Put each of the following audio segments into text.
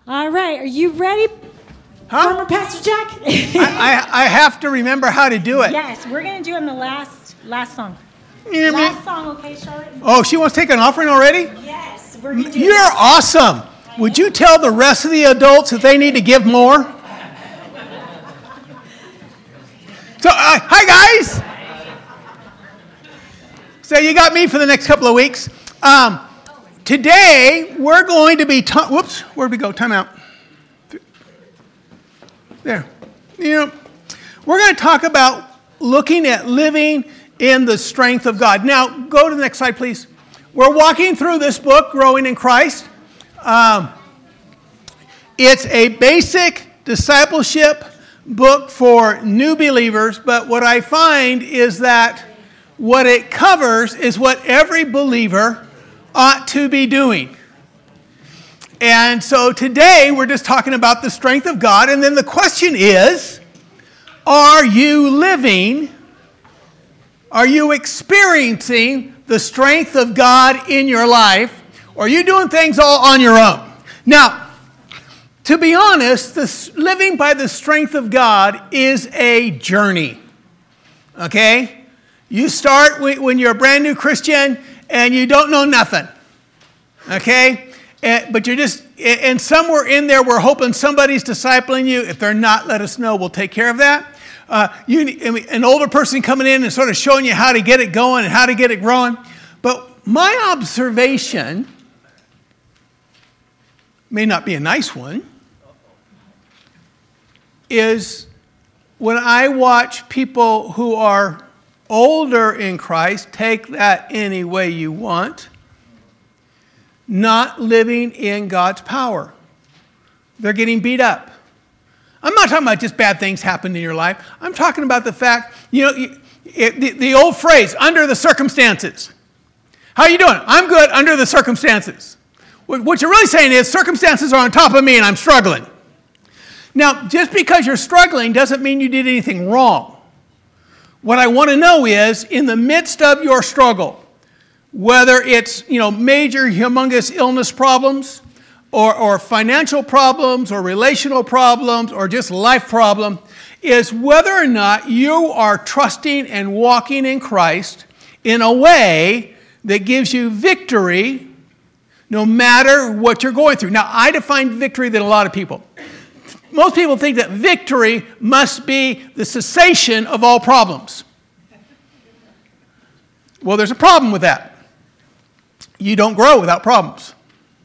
All right, are you ready, former Pastor Jack? I have to remember how to do it. Yes, we're going to do it in the last song. Last song, okay, Charlotte? Oh, she wants to take an offering already? Yes, we're going to do You're awesome. Would you tell the rest of the adults that they need to give more? So, hi guys. So you got me for the next couple of weeks. Today we're going to be. Whoops, where'd we go? Time out. There. We're going to talk about looking at living in the strength of God. Now, go to the next slide, please. We're walking through this book, Growing in Christ. It's a basic discipleship book for new believers, but what I find is that what it covers is what every believer ought to be doing. And so today we're just talking about the strength of God, and then the question is, are you experiencing the strength of God in your life, or are you doing things all on your own? Now, to be honest, living by the strength of God is a journey, okay? You start when you're a brand new Christian and you don't know nothing, okay? But you're just, and somewhere in there we're hoping somebody's discipling you. If they're not, let us know. We'll take care of that. An older person coming in and sort of showing you how to get it going and how to get it growing. But my observation may not be a nice one, is when I watch people who are older in Christ, take that any way you want, not living in God's power. They're getting beat up. I'm not talking about just bad things happen in your life. I'm talking about the fact, the old phrase, under the circumstances. How are you doing? I'm good under the circumstances. What you're really saying is circumstances are on top of me and I'm struggling. Now, just because you're struggling doesn't mean you did anything wrong. What I want to know is, in the midst of your struggle, whether it's, major, humongous illness problems, or financial problems, or relational problems, or just life problem, is whether or not you are trusting and walking in Christ in a way that gives you victory no matter what you're going through. Now, I define victory than a lot of people. Most people think that victory must be the cessation of all problems. Well, there's a problem with that. You don't grow without problems.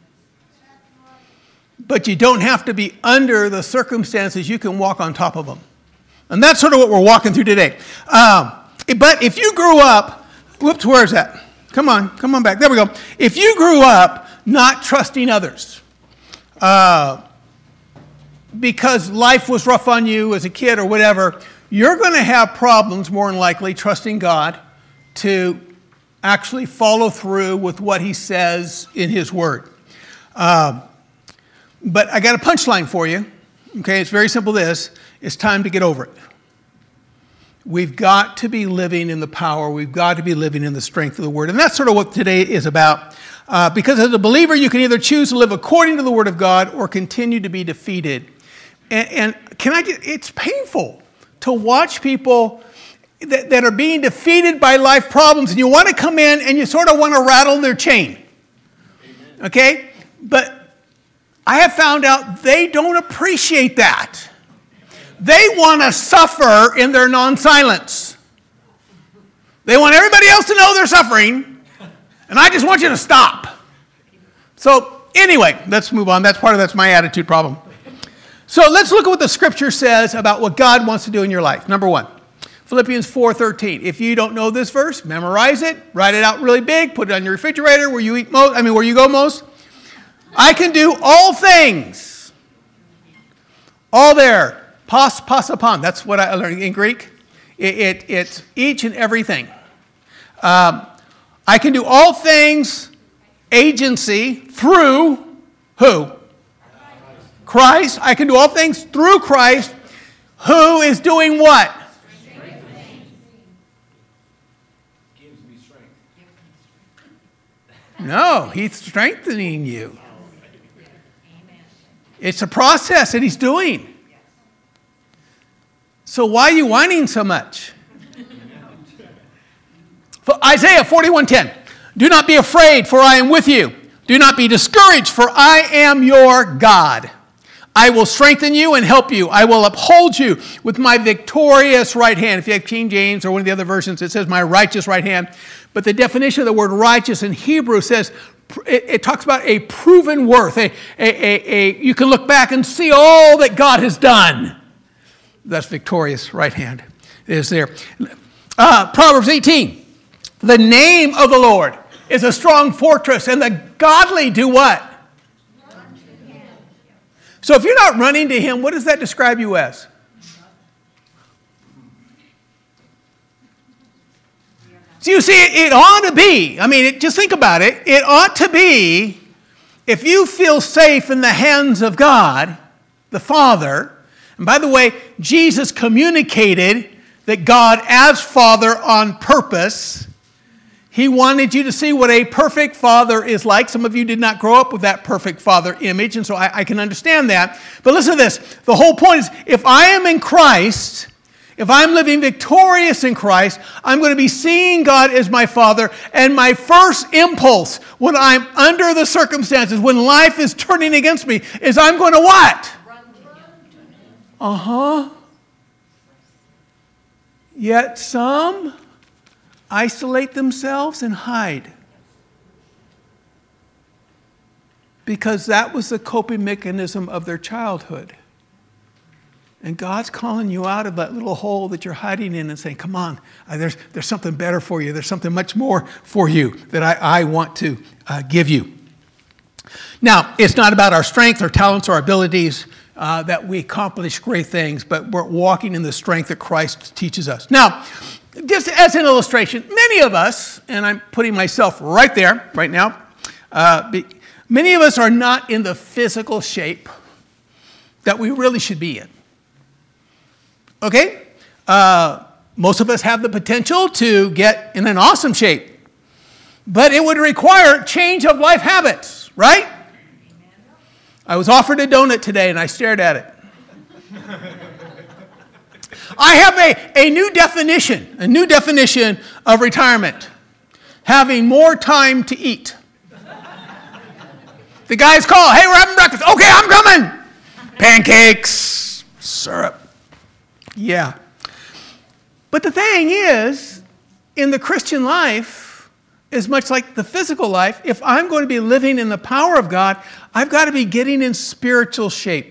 But you don't have to be under the circumstances. You can walk on top of them. And that's sort of what we're walking through today. But if you grew up, whoops, where is that? Come on back. There we go. If you grew up not trusting others, because life was rough on you as a kid or whatever, you're going to have problems, more than likely, trusting God to actually follow through with what he says in his word. But I got a punchline for you. Okay, it's very simple this. It's time to get over it. We've got to be living in the power. We've got to be living in the strength of the word. And that's sort of what today is about. Because as a believer, you can either choose to live according to the word of God or continue to be defeated. And it's painful to watch people that are being defeated by life problems, and you want to come in and you sort of want to rattle their chain. Amen. Okay? But I have found out they don't appreciate that. They want to suffer in their non-silence. They want everybody else to know they're suffering, and I just want you to stop. So anyway, let's move on. That's my attitude problem. So let's look at what the scripture says about what God wants to do in your life. Number one, Philippians 4:13. If you don't know this verse, memorize it, write it out really big, put it on your refrigerator where you go most. I can do all things. All there. Pas upon. That's what I learned in Greek. It's each and everything. I can do all things, agency, through who? Christ. I can do all things through Christ, who is doing what? Gives me strength. No, he's strengthening you. It's a process that he's doing. So why are you whining so much? For Isaiah 41:10. Do not be afraid, for I am with you. Do not be discouraged, for I am your God. I will strengthen you and help you. I will uphold you with my victorious right hand. If you have King James or one of the other versions, it says my righteous right hand. But the definition of the word righteous in Hebrew says, it talks about a proven worth. You can look back and see all that God has done. That's victorious right hand. It is there. Proverbs 18. The name of the Lord is a strong fortress, and the godly do what? So if you're not running to him, what does that describe you as? So you see, it ought to be, just think about it. It ought to be, if you feel safe in the hands of God, the Father, and by the way, Jesus communicated that God as Father on purpose. He wanted you to see what a perfect father is like. Some of you did not grow up with that perfect father image, and so I can understand that. But listen to this. The whole point is, if I am in Christ, if I'm living victorious in Christ, I'm going to be seeing God as my Father, and my first impulse when I'm under the circumstances, when life is turning against me, is I'm going to what? Yet some isolate themselves and hide. Because that was the coping mechanism of their childhood. And God's calling you out of that little hole that you're hiding in and saying, come on, there's something better for you. There's something much more for you that I want to give you. Now, it's not about our strength, our talents, our abilities that we accomplish great things, but we're walking in the strength that Christ teaches us. Now, just as an illustration, many of us, and I'm putting myself right there, right now, many of us are not in the physical shape that we really should be in. Okay? Most of us have the potential to get in an awesome shape, but it would require change of life habits, right? I was offered a donut today and I stared at it. I have a new definition of retirement. Having more time to eat. The guys call, hey, we're having breakfast. Okay, I'm coming. Pancakes, syrup. Yeah. But the thing is, in the Christian life, as much like the physical life, if I'm going to be living in the power of God, I've got to be getting in spiritual shape.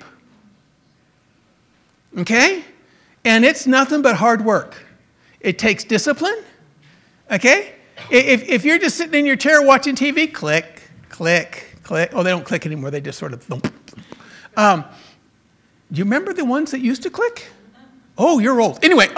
Okay? And it's nothing but hard work. It takes discipline. Okay? If you're just sitting in your chair watching TV, click, click, click. Oh, they don't click anymore. They just sort of thump. Do you remember the ones that used to click? Oh, you're old. Anyway,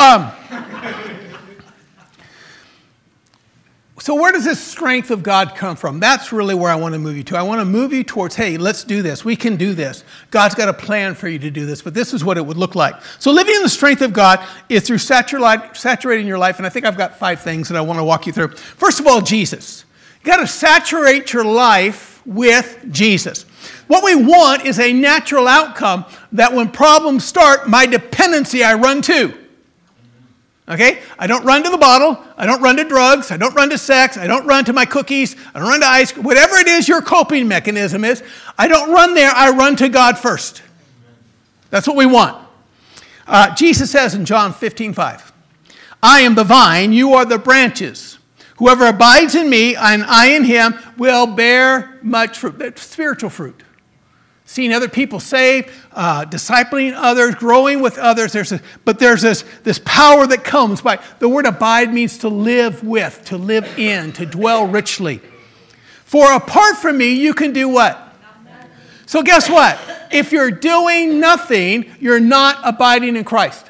so where does this strength of God come from? That's really where I want to move you to. I want to move you towards, hey, let's do this. We can do this. God's got a plan for you to do this, but this is what it would look like. So living in the strength of God is through saturating your life, and I think I've got 5 things that I want to walk you through. First of all, Jesus. You got to saturate your life with Jesus. What we want is a natural outcome that when problems start, my dependency I run to. Okay? I don't run to the bottle. I don't run to drugs. I don't run to sex. I don't run to my cookies. I don't run to ice cream. Whatever it is your coping mechanism is, I don't run there. I run to God first. That's what we want. Jesus says in John 15:5, I am the vine, you are the branches. Whoever abides in me and I in him will bear much fruit. That's spiritual fruit. Seeing other people saved, discipling others, growing with others. But there's this power that comes by, the word abide means to live with, to live in, to dwell richly. For apart from me, you can do what? So guess what? If you're doing nothing, you're not abiding in Christ.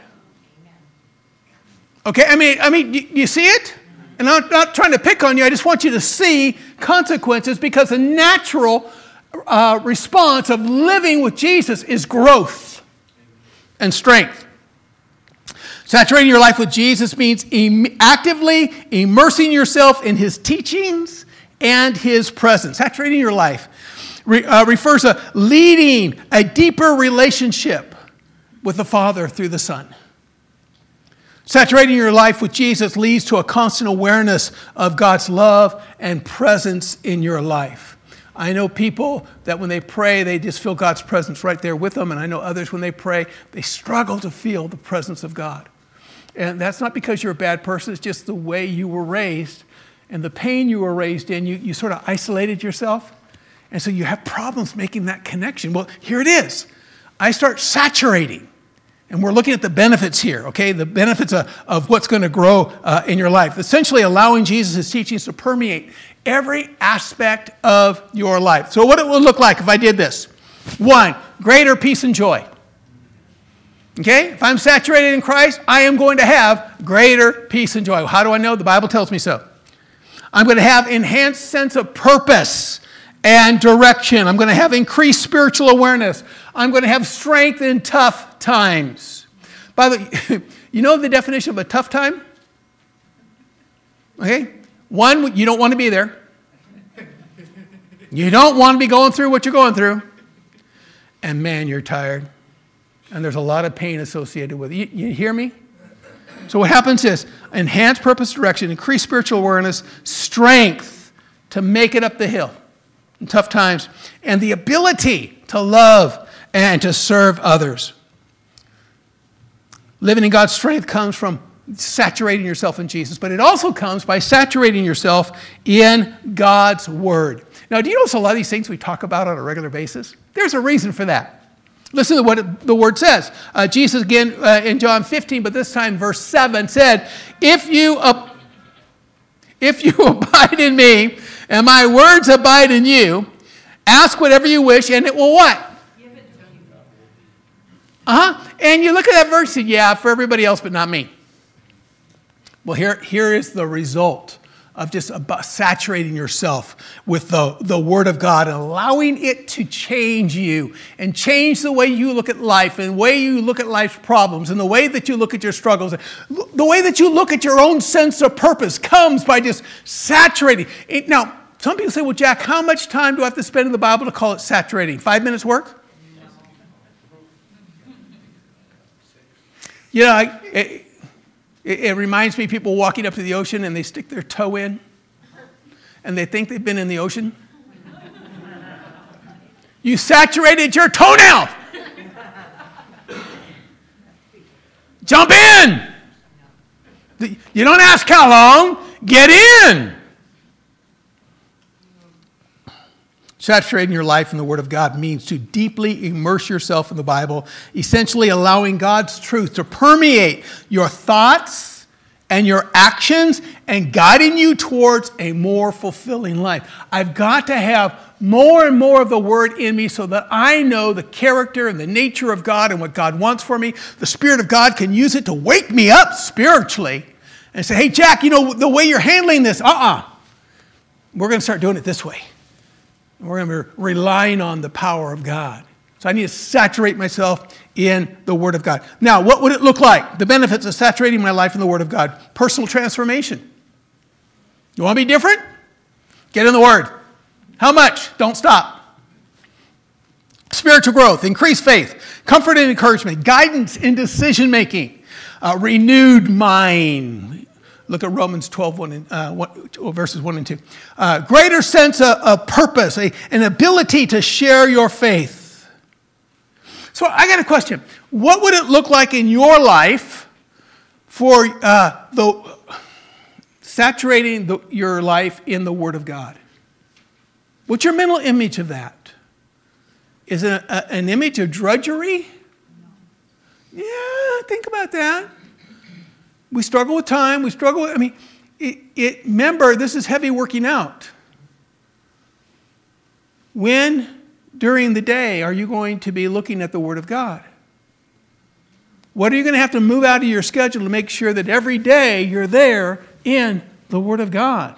Okay, I mean, you see it? And I'm not trying to pick on you. I just want you to see consequences, because the natural response of living with Jesus is growth and strength. Saturating your life with Jesus means actively immersing yourself in his teachings and his presence. Saturating your life. refers to leading a deeper relationship with the Father through the Son. Saturating your life with Jesus leads to a constant awareness of God's love and presence in your life. I know people that when they pray, they just feel God's presence right there with them. And I know others, when they pray, they struggle to feel the presence of God. And that's not because you're a bad person. It's just the way you were raised and the pain you were raised in. You sort of isolated yourself. And so you have problems making that connection. Well, here it is. I start saturating. And we're looking at the benefits here, okay? The benefits of what's going to grow in your life. Essentially allowing Jesus' teachings to permeate every aspect of your life. So what it would look like if I did this. 1, greater peace and joy. Okay? If I'm saturated in Christ, I am going to have greater peace and joy. How do I know? The Bible tells me so. I'm going to have enhanced sense of purpose and direction. I'm going to have increased spiritual awareness. I'm going to have strength in tough times. By the way, you know the definition of a tough time? Okay? 1, you don't want to be there. You don't want to be going through what you're going through. And man, you're tired. And there's a lot of pain associated with it. You hear me? So what happens is enhanced purpose, direction, increased spiritual awareness, strength to make it up the hill in tough times, and the ability to love and to serve others. Living in God's strength comes from saturating yourself in Jesus, but it also comes by saturating yourself in God's Word. Now, do you notice a lot of these things we talk about on a regular basis? There's a reason for that. Listen to what the Word says. Jesus, again, in John 15, but this time verse 7, said, If you abide in me, and my words abide in you, ask whatever you wish, and it will what? Give it to you. And you look at that verse and yeah, for everybody else, but not me. Well, here is the result of just saturating yourself with the Word of God and allowing it to change you and change the way you look at life and the way you look at life's problems and the way that you look at your struggles. The way that you look at your own sense of purpose comes by just saturating. Now, some people say, well, Jack, how much time do I have to spend in the Bible to call it saturating? 5 minutes work? You know, it reminds me of people walking up to the ocean and they stick their toe in and they think they've been in the ocean. You saturated your toenail. Jump in. You don't ask how long. Get in. Saturating your life in the Word of God means to deeply immerse yourself in the Bible, essentially allowing God's truth to permeate your thoughts and your actions and guiding you towards a more fulfilling life. I've got to have more and more of the Word in me so that I know the character and the nature of God and what God wants for me. The Spirit of God can use it to wake me up spiritually and say, hey, Jack, you know, the way you're handling this, we're going to start doing it this way. We're going to be relying on the power of God. So I need to saturate myself in the Word of God. Now, what would it look like? The benefits of saturating my life in the Word of God. Personal transformation. You want to be different? Get in the Word. How much? Don't stop. Spiritual growth, increased faith, comfort and encouragement, guidance in decision making, renewed mind. Look at Romans 12, verses 1 and 2. Greater sense of purpose, an ability to share your faith. So I got a question. What would it look like in your life for saturating your life in the Word of God? What's your mental image of that? Is it an image of drudgery? Yeah, think about that. We struggle with time. Remember, this is heavy working out. When, during the day, are you going to be looking at the Word of God? What are you going to have to move out of your schedule to make sure that every day you're there in the Word of God?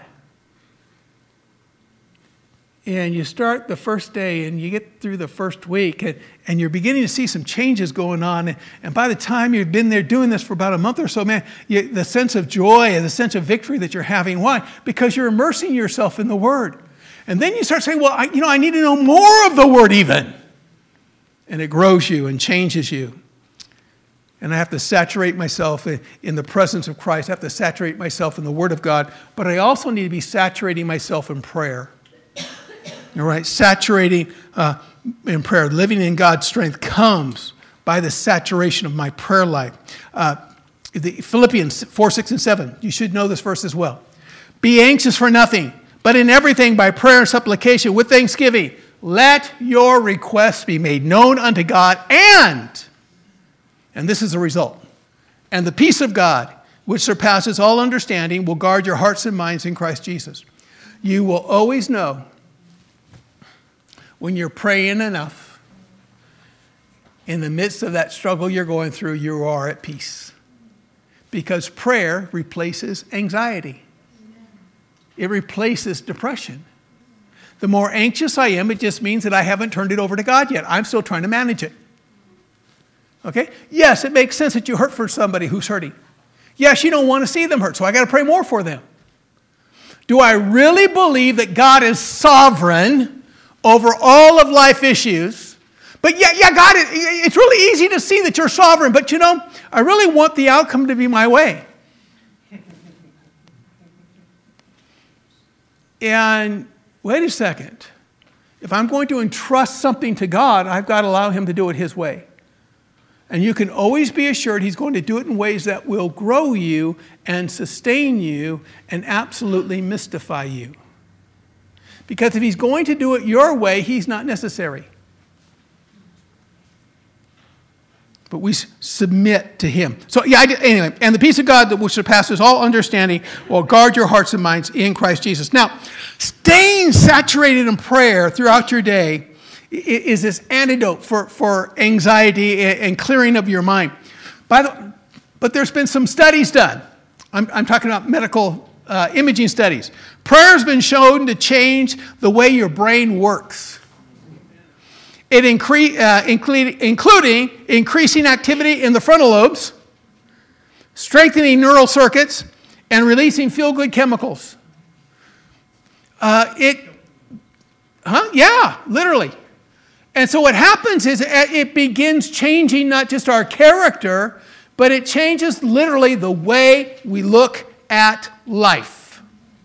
And you start the first day and you get through the first week and you're beginning to see some changes going on. And by the time you've been there doing this for about a month or so, man, the sense of joy and the sense of victory that you're having. Why? Because you're immersing yourself in the Word. And then you start saying, well, I need to know more of the Word even. And it grows you and changes you. And I have to saturate myself in the presence of Christ. I have to saturate myself in the Word of God. But I also need to be saturating myself in prayer. All right, saturating in prayer, living in God's strength comes by the saturation of my prayer life. Philippians 4, 6, and 7. You should know this verse as well. Be anxious for nothing, but in everything by prayer and supplication with thanksgiving, let your requests be made known unto God, and this is the result. And the peace of God, which surpasses all understanding, will guard your hearts and minds in Christ Jesus. You will always know when you're praying enough, in the midst of that struggle you're going through, you are at peace. Because prayer replaces anxiety. It replaces depression. The more anxious I am, it just means that I haven't turned it over to God yet. I'm still trying to manage it. Okay? Yes, it makes sense that you hurt for somebody who's hurting. Yes, you don't want to see them hurt, so I got to pray more for them. Do I really believe that God is sovereign over all of life issues? But yeah, God, it's really easy to see that you're sovereign, but I really want the outcome to be my way. And wait a second. If I'm going to entrust something to God, I've got to allow Him to do it His way. And you can always be assured He's going to do it in ways that will grow you and sustain you and absolutely mystify you. Because if He's going to do it your way, He's not necessary. But we submit to Him. So anyway, and the peace of God that which surpasses all understanding will guard your hearts and minds in Christ Jesus. Now, staying saturated in prayer throughout your day is this antidote for anxiety and clearing of your mind. But there's been some studies done. I'm talking about medical imaging studies. Prayer has been shown to change the way your brain works. It including increasing activity in the frontal lobes, strengthening neural circuits, and releasing feel-good chemicals. Yeah, literally. And so what happens is it begins changing not just our character, but it changes literally the way we look at life.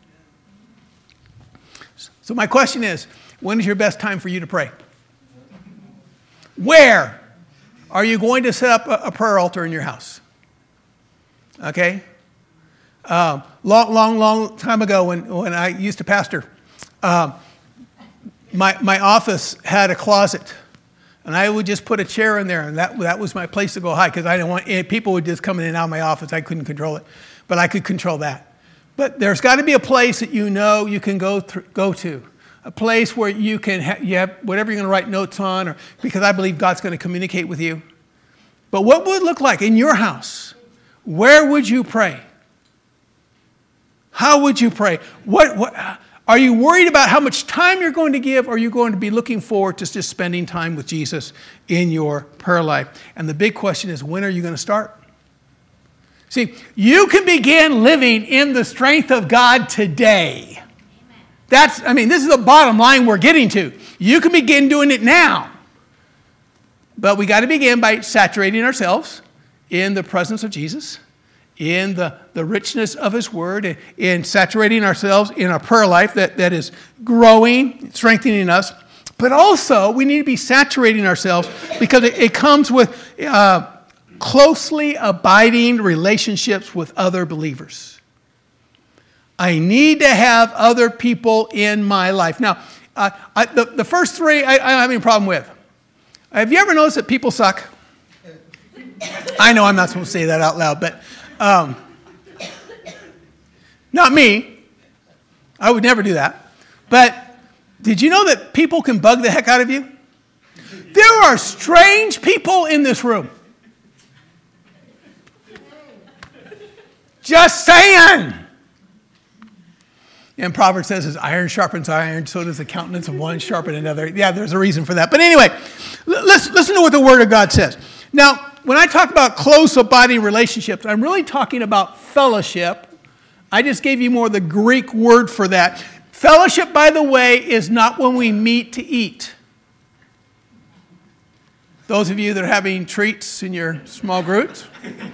So my question is, when is your best time for you to pray? Where are you going to set up a prayer altar in your house? Okay? Long time ago when I used to pastor, my office had a closet. And I would just put a chair in there, and that was my place to go hide, because I didn't want people would just come in and out of my office. I couldn't control it, but I could control that. But there's got to be a place that you can go to, a place where you have whatever you're going to write notes on, or because I believe God's going to communicate with you. But what would it look like in your house? Where would you pray? How would you pray? What are you worried about how much time you're going to give, or are you going to be looking forward to just spending time with Jesus in your prayer life? And the big question is, when are you going to start? See, you can begin living in the strength of God today. This is the bottom line we're getting to. You can begin doing it now. But we got to begin by saturating ourselves in the presence of Jesus, in the richness of His Word, in saturating ourselves in a prayer life that is growing, strengthening us. But also, we need to be saturating ourselves because it comes with closely abiding relationships with other believers. I need to have other people in my life. Now, the first three I don't have any problem with. Have you ever noticed that people suck? I know I'm not supposed to say that out loud, but not me. I would never do that. But did you know that people can bug the heck out of you? There are strange people in this room. Just saying. And Proverbs says, as iron sharpens iron, so does the countenance of one sharpen another. Yeah, there's a reason for that. But anyway, listen to what the Word of God says. Now, when I talk about close abiding relationships, I'm really talking about fellowship. I just gave you more of the Greek word for that. Fellowship, by the way, is not when we meet to eat. Those of you that are having treats in your small groups,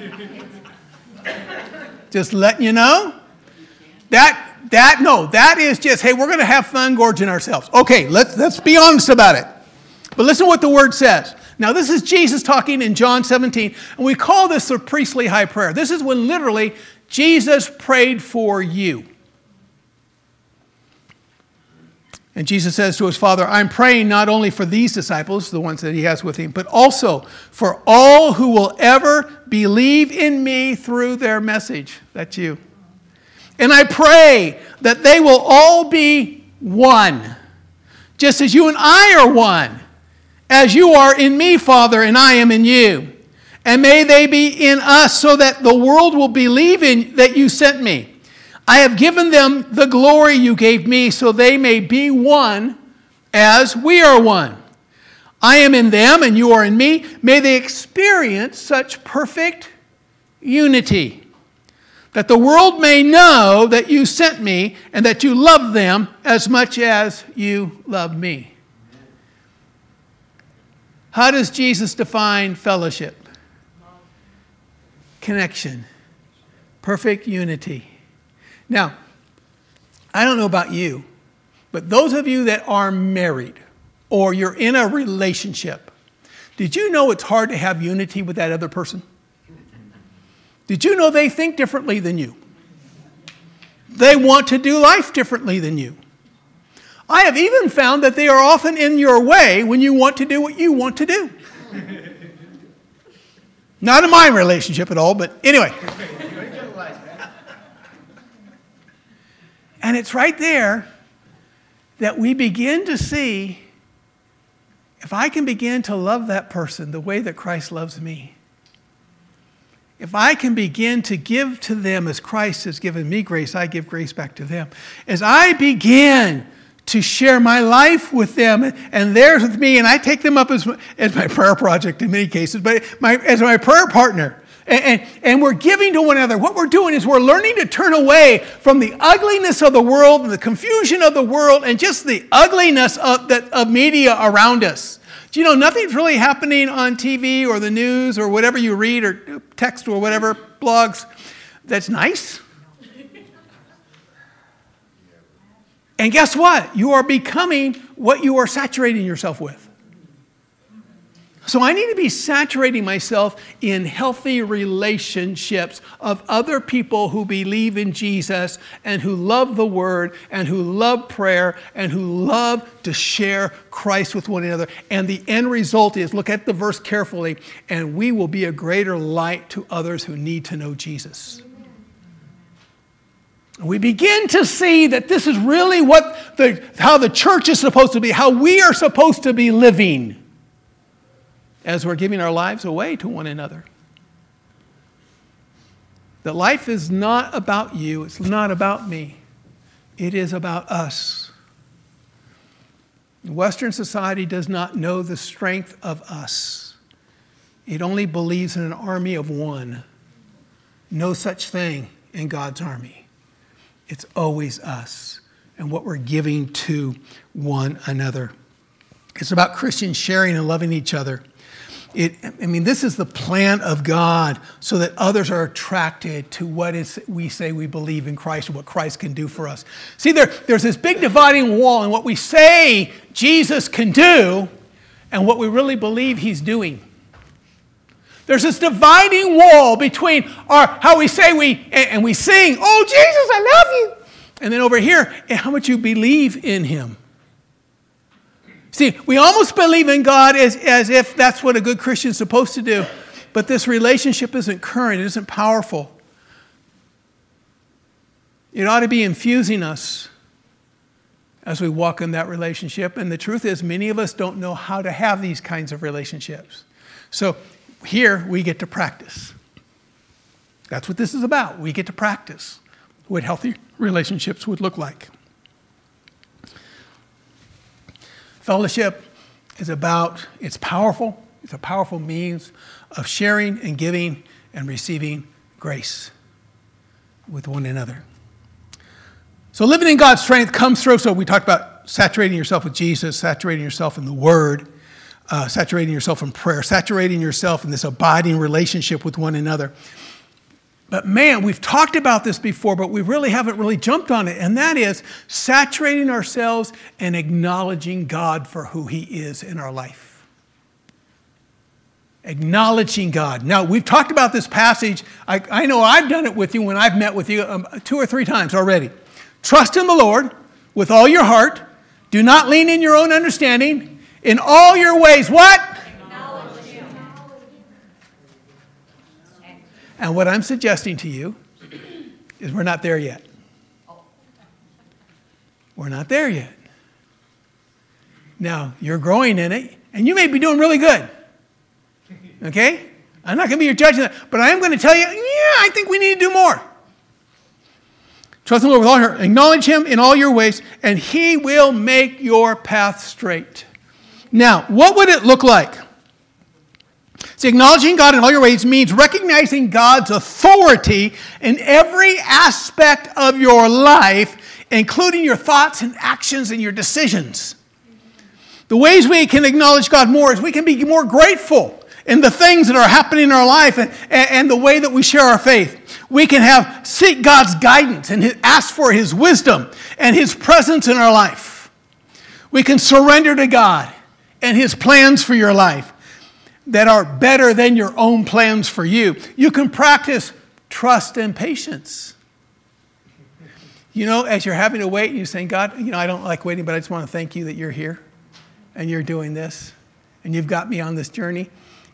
just letting you know. That is just, hey, we're going to have fun gorging ourselves. Okay, let's be honest about it. But listen to what the word says. Now, this is Jesus talking in John 17, and we call this the priestly high prayer. This is when literally Jesus prayed for you. And Jesus says to his Father, I'm praying not only for these disciples, the ones that he has with him, but also for all who will ever believe in me through their message. That's you. And I pray that they will all be one, just as you and I are one, as you are in me, Father, and I am in you. And may they be in us so that the world will believe in that you sent me. I have given them the glory you gave me so they may be one as we are one. I am in them and you are in me. May they experience such perfect unity that the world may know that you sent me and that you love them as much as you love me. How does Jesus define fellowship? Connection. Perfect unity. Now, I don't know about you, but those of you that are married or you're in a relationship, did you know it's hard to have unity with that other person? Did you know they think differently than you? They want to do life differently than you. I have even found that they are often in your way when you want to do what you want to do. Not in my relationship at all, but anyway. And it's right there that we begin to see, if I can begin to love that person the way that Christ loves me, if I can begin to give to them as Christ has given me grace, I give grace back to them. As I begin to share my life with them and theirs with me, and I take them up as my prayer project in many cases, but as my prayer partner. And we're giving to one another. What we're doing is we're learning to turn away from the ugliness of the world and the confusion of the world and just the ugliness of media around us. Do you know nothing's really happening on TV or the news or whatever you read or text or whatever, blogs, that's nice? And guess what? You are becoming what you are saturating yourself with. So I need to be saturating myself in healthy relationships of other people who believe in Jesus and who love the Word and who love prayer and who love to share Christ with one another. And the end result is, look at the verse carefully, and we will be a greater light to others who need to know Jesus. We begin to see that this is really how the church is supposed to be, how we are supposed to be living as we're giving our lives away to one another. That life is not about you, it's not about me. It is about us. Western society does not know the strength of us. It only believes in an army of one. No such thing in God's army. It's always us and what we're giving to one another. It's about Christians sharing and loving each other. This is the plan of God so that others are attracted to what we say we believe in Christ and what Christ can do for us. See, there's this big dividing wall in what we say Jesus can do and what we really believe he's doing. There's this dividing wall between how we say and we sing, oh, Jesus, I love you. And then over here, how much you believe in him. See, we almost believe in God as if that's what a good Christian is supposed to do. But this relationship isn't current. It isn't powerful. It ought to be infusing us as we walk in that relationship. And the truth is, many of us don't know how to have these kinds of relationships. So here we get to practice. That's what this is about. We get to practice what healthy relationships would look like. Fellowship is it's powerful. It's a powerful means of sharing and giving and receiving grace with one another. So living in God's strength comes through. So we talked about saturating yourself with Jesus, saturating yourself in the Word, saturating yourself in prayer, saturating yourself in this abiding relationship with one another. But man, we've talked about this before, but we really haven't really jumped on it. And that is saturating ourselves and acknowledging God for who He is in our life. Acknowledging God. Now, we've talked about this passage. I know I've done it with you when I've met with you 2 or 3 times already. Trust in the Lord with all your heart. Do not lean in your own understanding. In all your ways, what? Acknowledge Him. And what I'm suggesting to you is we're not there yet. We're not there yet. Now, you're growing in it, and you may be doing really good. Okay? I'm not going to be your judge of that, but I am going to tell you, I think we need to do more. Trust in the Lord with all your heart. Acknowledge Him in all your ways, and He will make your path straight. Now, what would it look like? See, acknowledging God in all your ways means recognizing God's authority in every aspect of your life, including your thoughts and actions and your decisions. The ways we can acknowledge God more is we can be more grateful in the things that are happening in our life and the way that we share our faith. We can seek God's guidance and ask for His wisdom and His presence in our life. We can surrender to God and His plans for your life that are better than your own plans for you. You can practice trust and patience. You know, as you're having to wait, and you're saying, God, I don't like waiting, but I just want to thank you that you're here and you're doing this and you've got me on this journey.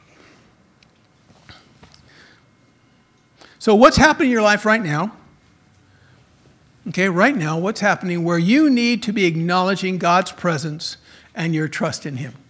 So what's happening in your life right now? Okay, right now, what's happening where you need to be acknowledging God's presence and your trust in Him?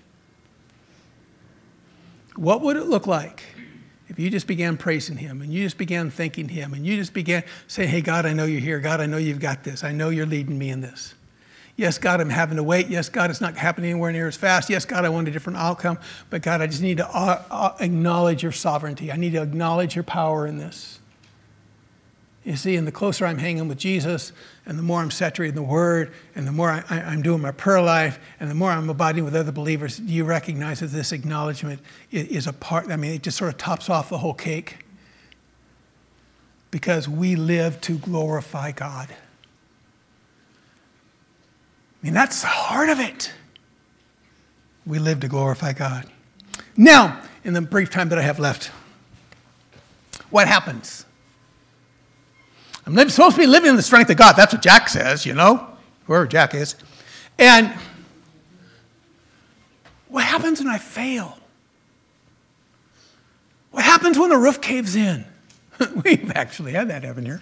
What would it look like if you just began praising Him and you just began thanking Him and you just began saying, hey, God, I know you're here. God, I know you've got this. I know you're leading me in this. Yes, God, I'm having to wait. Yes, God, it's not happening anywhere near as fast. Yes, God, I want a different outcome. But God, I just need to acknowledge your sovereignty. I need to acknowledge your power in this. You see, and the closer I'm hanging with Jesus, and the more I'm saturated in the Word, and the more I'm doing my prayer life, and the more I'm abiding with other believers, you recognize that this acknowledgement is a part, it just sort of tops off the whole cake. Because we live to glorify God. That's the heart of it. We live to glorify God. Now, in the brief time that I have left, what happens? I'm supposed to be living in the strength of God. That's what Jack says, whoever Jack is. And what happens when I fail? What happens when the roof caves in? We've actually had that happen here.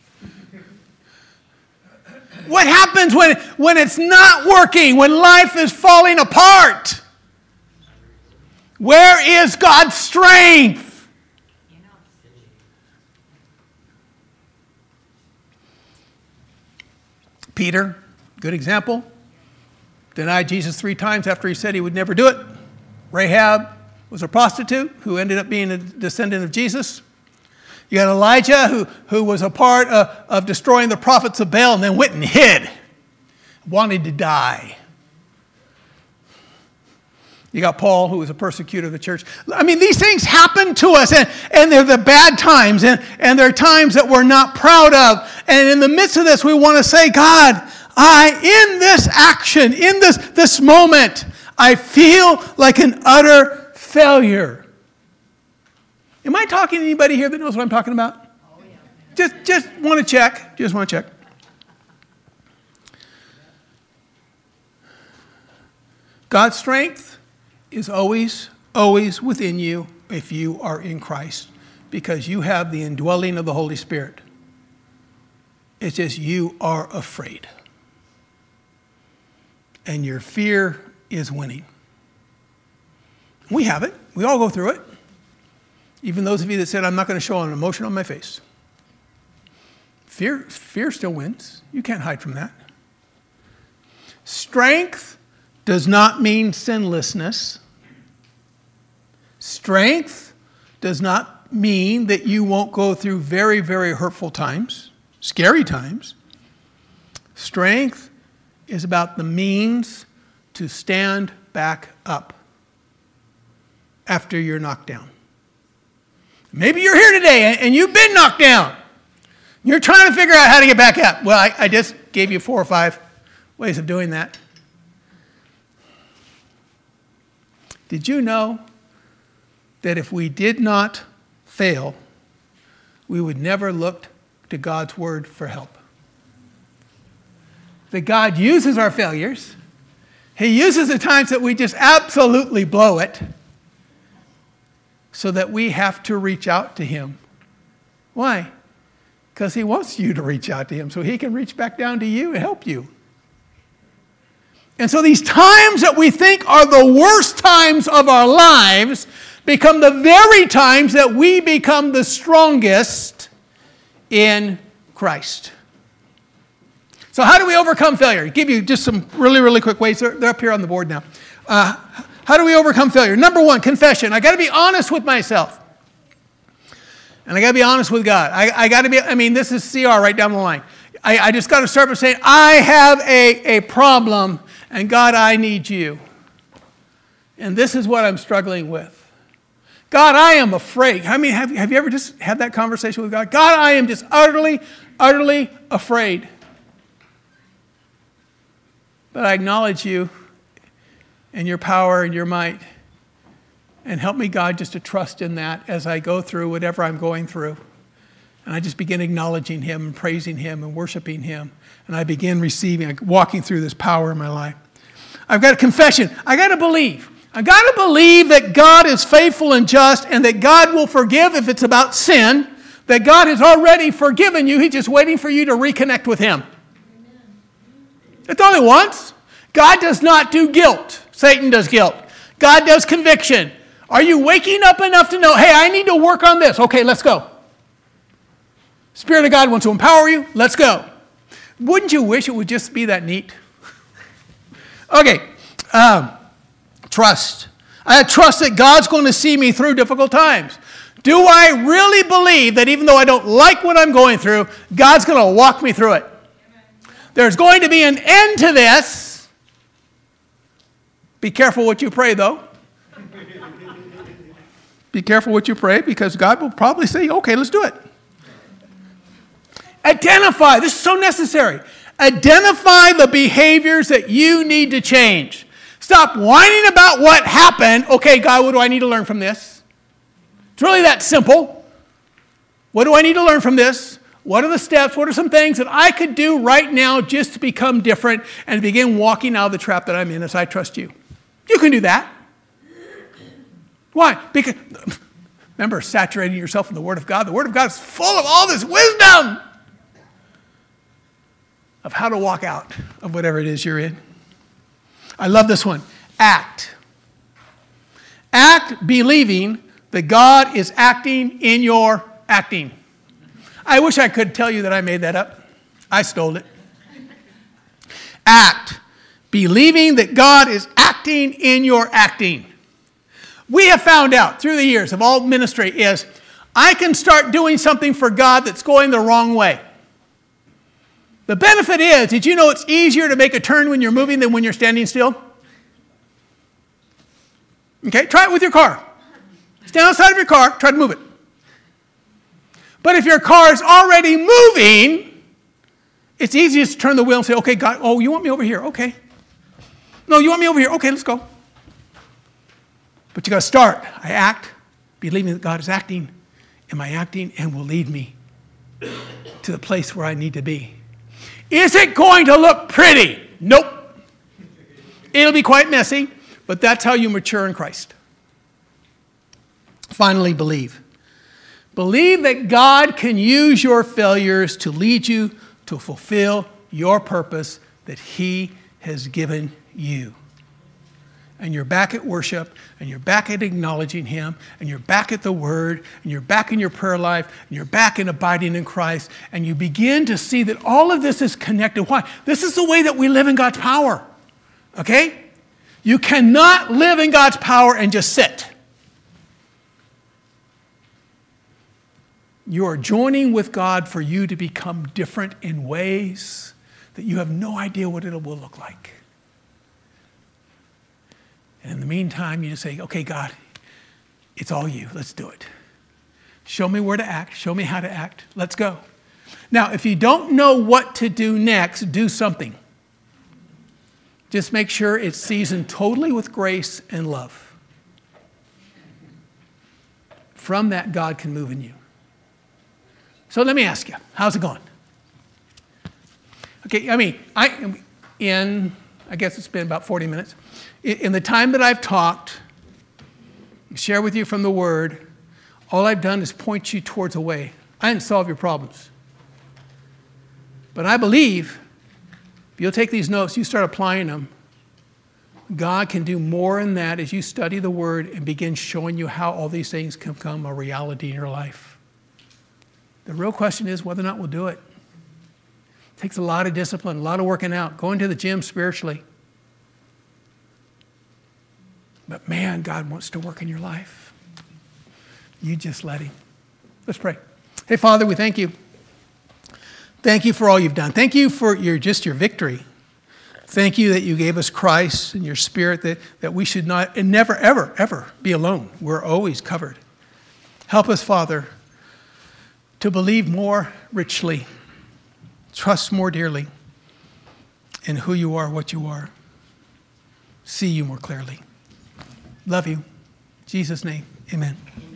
What happens when it's not working, when life is falling apart? Where is God's strength? Peter, good example, denied Jesus 3 times after he said he would never do it. Rahab was a prostitute who ended up being a descendant of Jesus. You got Elijah who was a part of destroying the prophets of Baal and then went and hid, wanted to die. You got Paul, who was a persecutor of the church. These things happen to us, and they're the bad times, and they're times that we're not proud of. And in the midst of this, we want to say, God, in this action, in this moment, I feel like an utter failure. Am I talking to anybody here that knows what I'm talking about? Oh, yeah. Just want to check. Just want to check. God's strength is always, always within you if you are in Christ, because you have the indwelling of the Holy Spirit. It's just you are afraid. And your fear is winning. We have it. We all go through it. Even those of you that said, I'm not going to show an emotion on my face. Fear still wins. You can't hide from that. Strength does not mean sinlessness. Strength does not mean that you won't go through very, very hurtful times, scary times. Strength is about the means to stand back up after you're knocked down. Maybe you're here today and you've been knocked down. You're trying to figure out how to get back up. Well, I just gave you 4 or 5 ways of doing that. Did you know that if we did not fail, we would never look to God's word for help? That God uses our failures. He uses the times that we just absolutely blow it so that we have to reach out to him. Why? Because he wants you to reach out to him so he can reach back down to you and help you. And so these times that we think are the worst times of our lives become the very times that we become the strongest in Christ. So how do we overcome failure? I'll give you just some really, really quick ways. They're up here on the board now. How do we overcome failure? Number 1, confession. I got to be honest with myself. And I got to be honest with God. I got to be, this is CR right down the line. I just got to start by saying, I have a problem, and God, I need you. And this is what I'm struggling with. God, I am afraid. Have you ever just had that conversation with God? God, I am just utterly, utterly afraid. But I acknowledge you and your power and your might. And help me, God, just to trust in that as I go through whatever I'm going through. And I just begin acknowledging him and praising him and worshiping him. And I begin walking through this power in my life. I've got a confession. I got to believe. I got to believe that God is faithful and just and that God will forgive if it's about sin. That God has already forgiven you. He's just waiting for you to reconnect with him. That's all he wants. God does not do guilt. Satan does guilt. God does conviction. Are you waking up enough to know, hey, I need to work on this. Okay, let's go. Spirit of God wants to empower you. Let's go. Wouldn't you wish it would just be that neat? Okay. Trust. I trust that God's going to see me through difficult times. Do I really believe that even though I don't like what I'm going through, God's going to walk me through it? There's going to be an end to this. Be careful what you pray, though. Be careful what you pray, because God will probably say, okay, let's do it. Identify. This is so necessary. Identify the behaviors that you need to change. Stop whining about what happened. Okay, God, what do I need to learn from this? It's really that simple. What do I need to learn from this? What are the steps? What are some things that I could do right now just to become different and begin walking out of the trap that I'm in as I trust you? You can do that. Why? Because, remember, saturating yourself in the Word of God. The Word of God is full of all this wisdom of how to walk out of whatever it is you're in. I love this one. Act. Act believing that God is acting in your acting. I wish I could tell you that I made that up. I stole it. Act. Believing that God is acting in your acting. We have found out through the years of all ministry is I can start doing something for God that's going the wrong way. The benefit is, did you know it's easier to make a turn when you're moving than when you're standing still? Okay, try it with your car. Stand outside of your car, try to move it. But if your car is already moving, it's easiest to turn the wheel and say, okay, God, oh, you want me over here? Okay. No, you want me over here? Okay, let's go. But you got to start. I act, believing that God is acting. Am I acting and will lead me to the place where I need to be? Is it going to look pretty? Nope. It'll be quite messy, but that's how you mature in Christ. Finally, believe. Believe that God can use your failures to lead you to fulfill your purpose that He has given you. And you're back at worship, and you're back at acknowledging Him, and you're back at the Word, and you're back in your prayer life, and you're back in abiding in Christ, and you begin to see that all of this is connected. Why? This is the way that we live in God's power. Okay? You cannot live in God's power and just sit. You are joining with God for you to become different in ways that you have no idea what it will look like. And in the meantime, you just say, okay, God, it's all you. Let's do it. Show me where to act. Show me how to act. Let's go. Now, if you don't know what to do next, do something. Just make sure it's seasoned totally with grace and love. From that, God can move in you. So let me ask you, how's it going? Okay, I guess it's been about 40 minutes. In the time that I've talked, share with you from the Word, all I've done is point you towards a way. I didn't solve your problems. But I believe if you'll take these notes, you start applying them, God can do more in that as you study the Word and begin showing you how all these things can become a reality in your life. The real question is whether or not we'll do it. It takes a lot of discipline, a lot of working out, going to the gym spiritually. But man, God wants to work in your life. You just let him. Let's pray. Hey, Father, we thank you. Thank you for all you've done. Thank you for your victory. Thank you that you gave us Christ and your Spirit, that we should not and never, ever, ever be alone. We're always covered. Help us, Father, to believe more richly, trust more dearly in who you are, what you are, see you more clearly. Love you. In Jesus' name, amen.